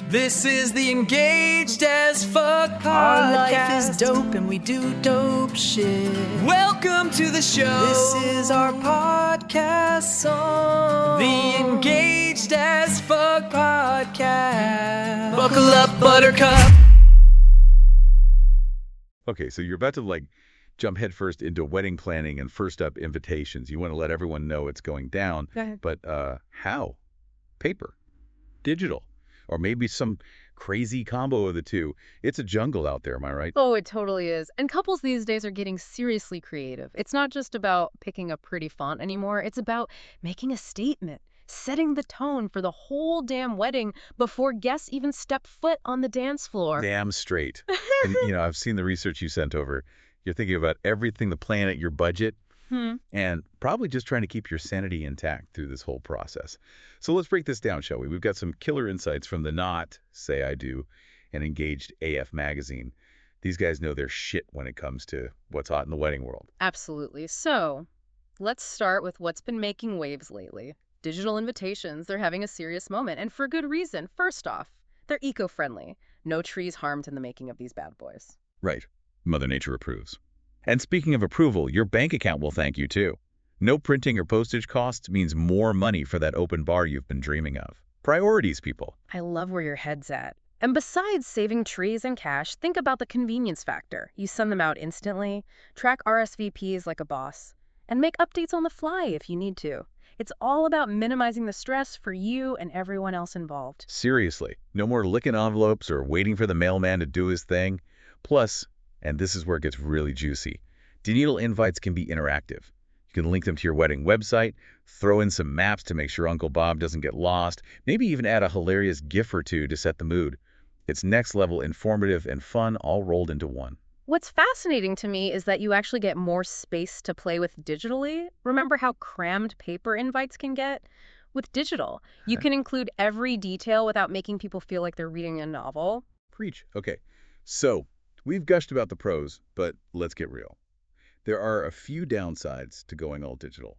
This is the Engaged as Fuck podcast. Our life is dope and we do dope shit. Welcome to the show. This is our podcast song. The Engaged as Fuck podcast. Buckle up, Buttercup. Okay, so you're about to jump headfirst into wedding planning and first up invitations. You want to let everyone know it's going down. Go ahead. But how? Paper, digital, or maybe some crazy combo of the two. It's a jungle out there, am I right? Oh, it totally is. And couples these days are getting seriously creative. It's not just about picking a pretty font anymore. It's about making a statement, setting the tone for the whole damn wedding before guests even step foot on the dance floor. Damn straight. And, I've seen the research you sent over. You're thinking about everything, the plan at your budget, and probably just trying to keep your sanity intact through this whole process. So let's break this down, shall we? We've got some killer insights from the Not Say I Do and Engaged AF magazine. These guys know their shit when it comes to what's hot in the wedding world. Absolutely. So let's start with what's been making waves lately. Digital invitations, they're having a serious moment, and for good reason. First off, they're eco-friendly. No trees harmed in the making of these bad boys. Right. Mother Nature approves. And speaking of approval, your bank account will thank you too. No printing or postage costs means more money for that open bar you've been dreaming of. Priorities, people. I love where your head's at. And besides saving trees and cash, think about the convenience factor. You send them out instantly, track RSVPs like a boss, and make updates on the fly if you need to. It's all about minimizing the stress for you and everyone else involved. Seriously, no more licking envelopes or waiting for the mailman to do his thing. Plus, and this is where it gets really juicy, digital invites can be interactive. You can link them to your wedding website, throw in some maps to make sure Uncle Bob doesn't get lost, maybe even add a hilarious GIF or two to set the mood. It's next level informative and fun all rolled into one. What's fascinating to me is that you actually get more space to play with digitally. Remember how crammed paper invites can get? With digital, you can include every detail without making people feel like they're reading a novel. Preach. Okay, so we've gushed about the pros, but let's get real. There are a few downsides to going all digital.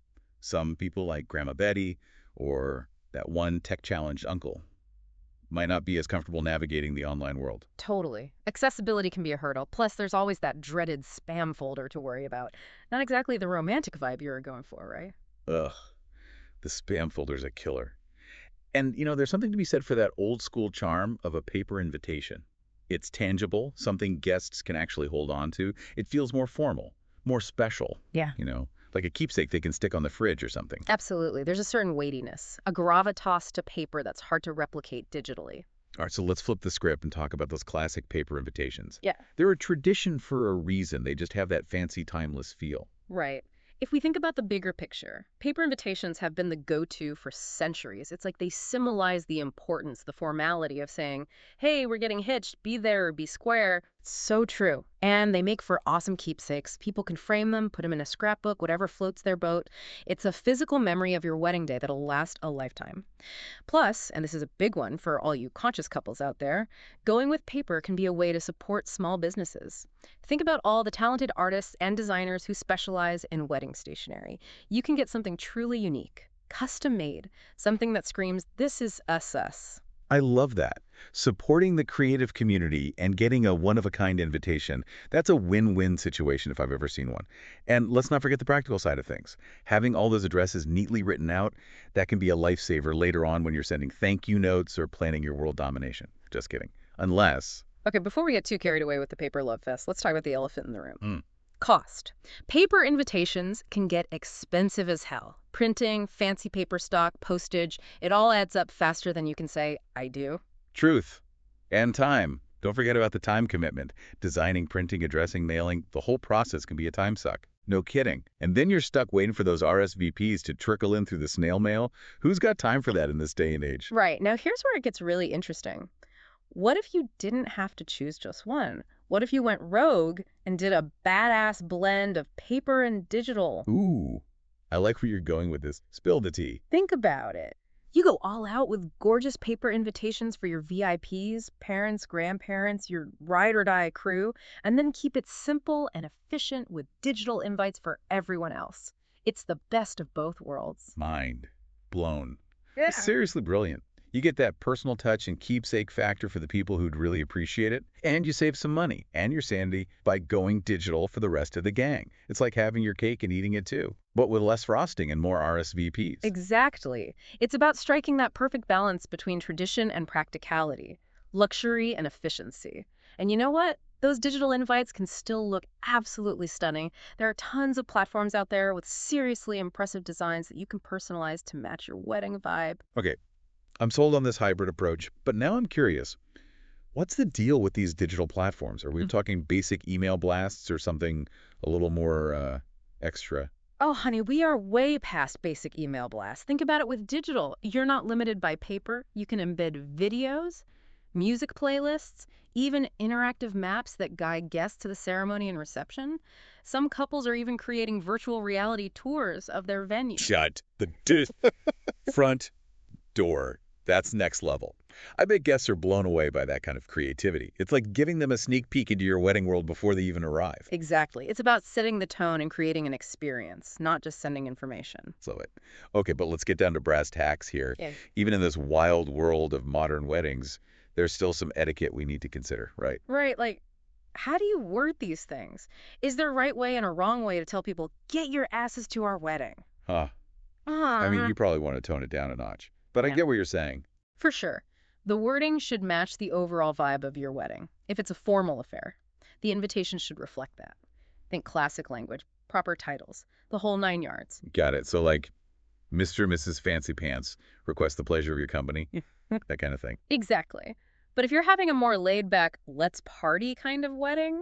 Some people like Grandma Betty or that one tech-challenged uncle might not be as comfortable navigating the online world. Totally. Accessibility can be a hurdle. Plus, there's always that dreaded spam folder to worry about. Not exactly the romantic vibe you were going for, right? Ugh, the spam folder's a killer. And, there's something to be said for that old-school charm of a paper invitation. It's tangible, something guests can actually hold on to. It feels more formal, more special. Yeah. Like a keepsake they can stick on the fridge or something. Absolutely. There's a certain weightiness, a gravitas to paper that's hard to replicate digitally. All right, so let's flip the script and talk about those classic paper invitations. Yeah. They're a tradition for a reason. They just have that fancy, timeless feel. Right. If we think about the bigger picture, paper invitations have been the go-to for centuries. It's like they symbolize the importance, the formality of saying, hey, we're getting hitched, be there or be square. It's so true. And they make for awesome keepsakes. People can frame them, put them in a scrapbook, whatever floats their boat. It's a physical memory of your wedding day that'll last a lifetime. Plus, and this is a big one for all you conscious couples out there, going with paper can be a way to support small businesses. Think about all the talented artists and designers who specialize in wedding stationery. You can get something truly unique, custom-made, something that screams, this is us. I love that. Supporting the creative community and getting a one-of-a-kind invitation, that's a win-win situation if I've ever seen one. And let's not forget the practical side of things. Having all those addresses neatly written out, that can be a lifesaver later on when you're sending thank you notes or planning your world domination. Just kidding. Unless... Okay, before we get too carried away with the paper love fest, let's talk about the elephant in the room. Cost. Paper invitations can get expensive as hell. Printing, fancy paper stock, postage, it all adds up faster than you can say, I do. Truth. And time. Don't forget about the time commitment. Designing, printing, addressing, mailing, the whole process can be a time suck. No kidding. And then you're stuck waiting for those RSVPs to trickle in through the snail mail. Who's got time for that in this day and age? Right. Now here's where it gets really interesting. What if you didn't have to choose just one? What if you went rogue and did a badass blend of paper and digital? Ooh, I like where you're going with this. Spill the tea. Think about it. You go all out with gorgeous paper invitations for your VIPs, parents, grandparents, your ride or die crew, and then keep it simple and efficient with digital invites for everyone else. It's the best of both worlds. Mind blown. Yeah. Seriously brilliant. You get that personal touch and keepsake factor for the people who'd really appreciate it, and you save some money and your sanity by going digital for the rest of the gang. It's like having your cake and eating it too, but with less frosting and more RSVPs. Exactly. It's about striking that perfect balance between tradition and practicality, luxury and efficiency. And you know what? Those digital invites can still look absolutely stunning. There are tons of platforms out there with seriously impressive designs that you can personalize to match your wedding vibe. Okay, I'm sold on this hybrid approach, but now I'm curious. What's the deal with these digital platforms? Are we talking basic email blasts or something a little more extra? Oh, honey, we are way past basic email blasts. Think about it with digital. You're not limited by paper. You can embed videos, music playlists, even interactive maps that guide guests to the ceremony and reception. Some couples are even creating virtual reality tours of their venue. Shut the front door. That's next level. I bet guests are blown away by that kind of creativity. It's like giving them a sneak peek into your wedding world before they even arrive. Exactly. It's about setting the tone and creating an experience, not just sending information. So okay, but let's get down to brass tacks here. Yeah. Even in this wild world of modern weddings, there's still some etiquette we need to consider, right? Right, like, how do you word these things? Is there a right way and a wrong way to tell people, get your asses to our wedding? Huh. I mean, you probably want to tone it down a notch. But I Yeah. get what you're saying. For sure. The wording should match the overall vibe of your wedding. If it's a formal affair, the invitation should reflect that. Think classic language, proper titles, the whole 9 yards. Got it. So like, Mr. and Mrs. Fancy Pants, request the pleasure of your company, that kind of thing. Exactly. But if you're having a more laid-back, let's party kind of wedding,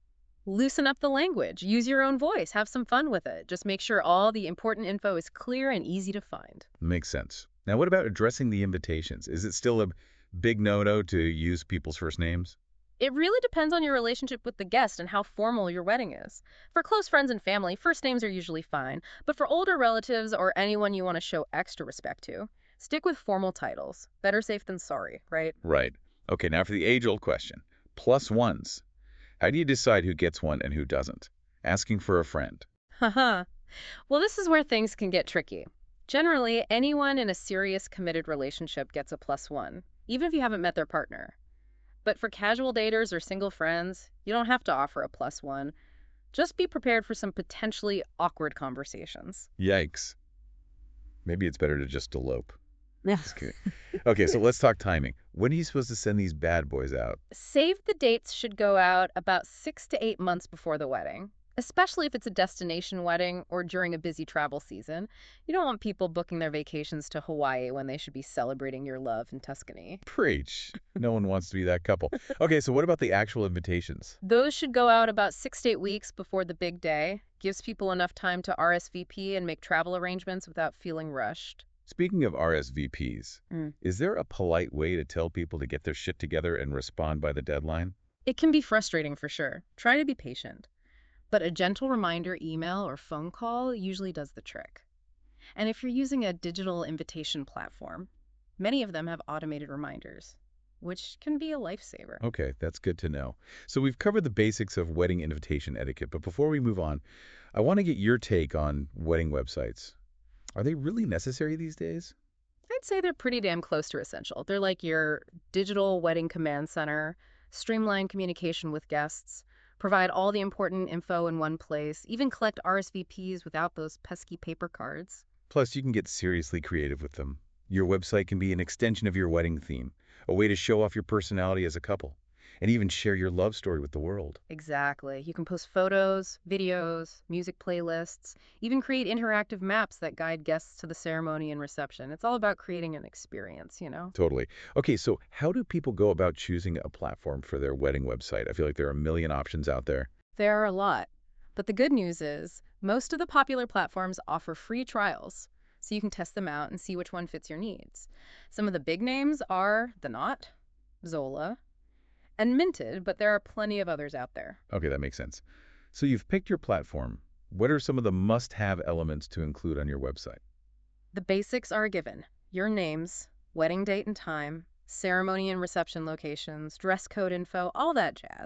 loosen up the language. Use your own voice. Have some fun with it. Just make sure all the important info is clear and easy to find. Makes sense. Now, what about addressing the invitations? Is it still a big no-no to use people's first names? It really depends on your relationship with the guest and how formal your wedding is. For close friends and family, first names are usually fine. But for older relatives or anyone you want to show extra respect to, stick with formal titles. Better safe than sorry, right? Right. Okay, now for the age-old question. Plus ones. How do you decide who gets one and who doesn't? Asking for a friend. Haha. Well, this is where things can get tricky. Generally, anyone in a serious committed relationship gets a +1, even if you haven't met their partner. But for casual daters or single friends, you don't have to offer a +1. Just be prepared for some potentially awkward conversations. Yikes. Maybe it's better to just elope. Yeah. Just kidding. Okay, so let's talk timing. When are you supposed to send these bad boys out? Save the dates should go out about 6 to 8 months before the wedding, especially if it's a destination wedding or during a busy travel season. You don't want people booking their vacations to Hawaii when they should be celebrating your love in Tuscany. Preach. No one wants to be that couple. Okay, so what about the actual invitations? Those should go out about 6 to 8 weeks before the big day. Gives people enough time to RSVP and make travel arrangements without feeling rushed. Speaking of RSVPs, Mm. is there a polite way to tell people to get their shit together and respond by the deadline? It can be frustrating for sure. Try to be patient. But a gentle reminder email or phone call usually does the trick. And if you're using a digital invitation platform, many of them have automated reminders, which can be a lifesaver. Okay, that's good to know. So we've covered the basics of wedding invitation etiquette, but before we move on, I want to get your take on wedding websites. Are they really necessary these days? I'd say they're pretty damn close to essential. They're like your digital wedding command center, streamline communication with guests, provide all the important info in one place, even collect RSVPs without those pesky paper cards. Plus, you can get seriously creative with them. Your website can be an extension of your wedding theme, a way to show off your personality as a couple, and even share your love story with the world. Exactly. You can post photos, videos, music playlists, even create interactive maps that guide guests to the ceremony and reception. It's all about creating an experience, you know? Totally. Okay, so how do people go about choosing a platform for their wedding website? I feel like there are a million options out there. There are a lot. But the good news is, most of the popular platforms offer free trials, so you can test them out and see which one fits your needs. Some of the big names are The Knot, Zola, and Minted, but there are plenty of others out there. Okay, that makes sense. So you've picked your platform. What are some of the must-have elements to include on your website? The basics are a given. Your names, wedding date and time, ceremony and reception locations, dress code info, all that jazz.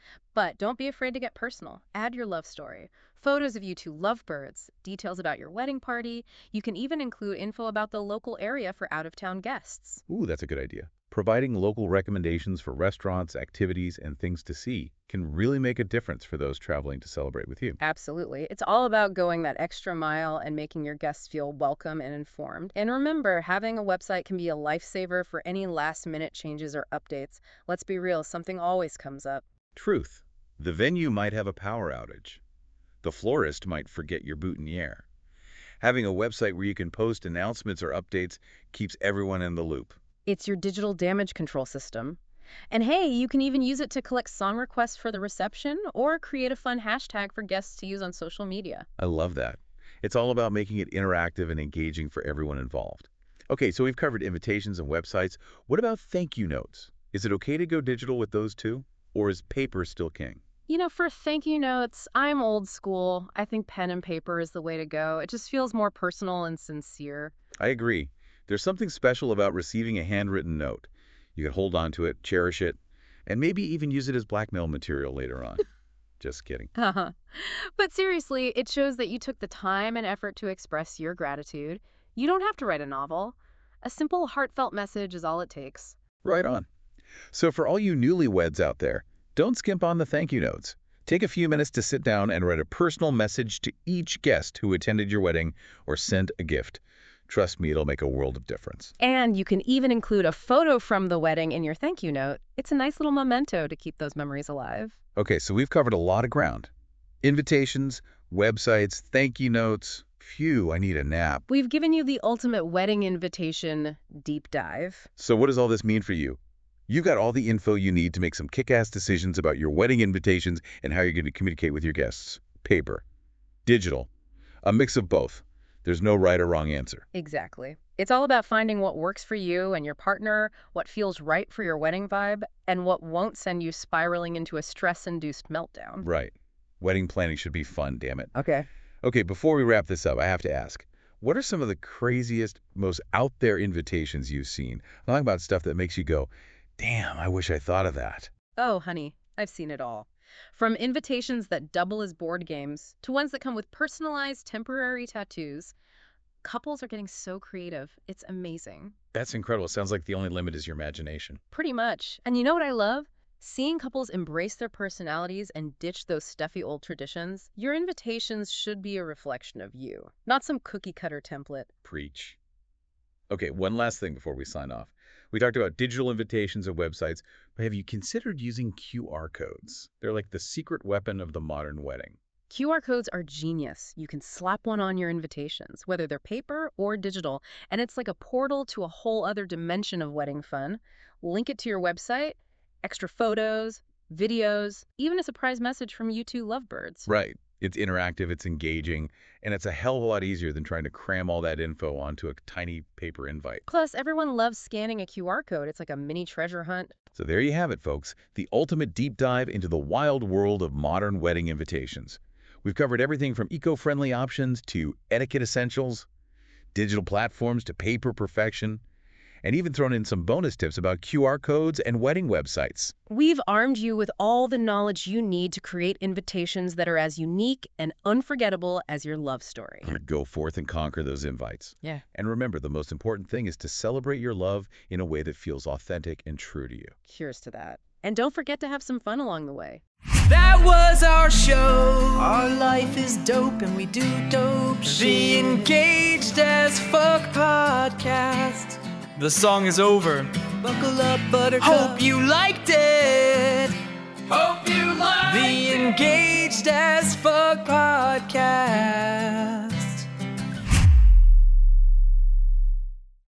But don't be afraid to get personal. Add your love story. Photos of you two lovebirds, details about your wedding party. You can even include info about the local area for out-of-town guests. Ooh, that's a good idea. Providing local recommendations for restaurants, activities, and things to see can really make a difference for those traveling to celebrate with you. Absolutely. It's all about going that extra mile and making your guests feel welcome and informed. And remember, having a website can be a lifesaver for any last-minute changes or updates. Let's be real, something always comes up. Truth. The venue might have a power outage. The florist might forget your boutonniere. Having a website where you can post announcements or updates keeps everyone in the loop. It's your digital damage control system. And hey, you can even use it to collect song requests for the reception or create a fun hashtag for guests to use on social media. I love that. It's all about making it interactive and engaging for everyone involved. Okay, so we've covered invitations and websites. What about thank you notes? Is it okay to go digital with those too? Or is paper still king? You know, for thank you notes, I'm old school. I think pen and paper is the way to go. It just feels more personal and sincere. I agree. There's something special about receiving a handwritten note. You can hold on to it, cherish it, and maybe even use it as blackmail material later on. Just kidding. Uh-huh. But seriously, it shows that you took the time and effort to express your gratitude. You don't have to write a novel. A simple, heartfelt message is all it takes. Right on. So for all you newlyweds out there, don't skimp on the thank you notes. Take a few minutes to sit down and write a personal message to each guest who attended your wedding or sent a gift. Trust me, it'll make a world of difference. And you can even include a photo from the wedding in your thank you note. It's a nice little memento to keep those memories alive. Okay, so we've covered a lot of ground. Invitations, websites, thank you notes. Phew, I need a nap. We've given you the ultimate wedding invitation deep dive. So what does all this mean for you? You've got all the info you need to make some kick-ass decisions about your wedding invitations and how you're going to communicate with your guests. Paper. Digital. A mix of both. There's no right or wrong answer. Exactly. It's all about finding what works for you and your partner, what feels right for your wedding vibe, and what won't send you spiraling into a stress-induced meltdown. Right. Wedding planning should be fun, damn it. Okay. Okay, before we wrap this up, I have to ask, what are some of the craziest, most out there invitations you've seen? I'm talking about stuff that makes you go, damn, I wish I thought of that. Oh, honey, I've seen it all. From invitations that double as board games to ones that come with personalized temporary tattoos, couples are getting so creative. It's amazing. That's incredible. Sounds like the only limit is your imagination. Pretty much. And you know what I love? Seeing couples embrace their personalities and ditch those stuffy old traditions. Your invitations should be a reflection of you, not some cookie-cutter template. Preach. Okay, one last thing before we sign off. We talked about digital invitations and websites, but have you considered using QR codes? They're like the secret weapon of the modern wedding. QR codes are genius. You can slap one on your invitations, whether they're paper or digital, and it's like a portal to a whole other dimension of wedding fun. Link it to your website, extra photos, videos, even a surprise message from you two lovebirds. Right. It's interactive, it's engaging, and it's a hell of a lot easier than trying to cram all that info onto a tiny paper invite. Plus, everyone loves scanning a QR code. It's like a mini treasure hunt. So there you have it, folks. The ultimate deep dive into the wild world of modern wedding invitations. We've covered everything from eco-friendly options to etiquette essentials, digital platforms to paper perfection, and even thrown in some bonus tips about QR codes and wedding websites. We've armed you with all the knowledge you need to create invitations that are as unique and unforgettable as your love story. Go forth and conquer those invites. Yeah. And remember, the most important thing is to celebrate your love in a way that feels authentic and true to you. Cheers to that. And don't forget to have some fun along the way. That was our show. Our life is dope and we do dope The shit. Engaged as Fuck podcast. The song is over. Buckle up, buttercup. Hope you liked it. Hope you liked The Engaged as Fuck podcast.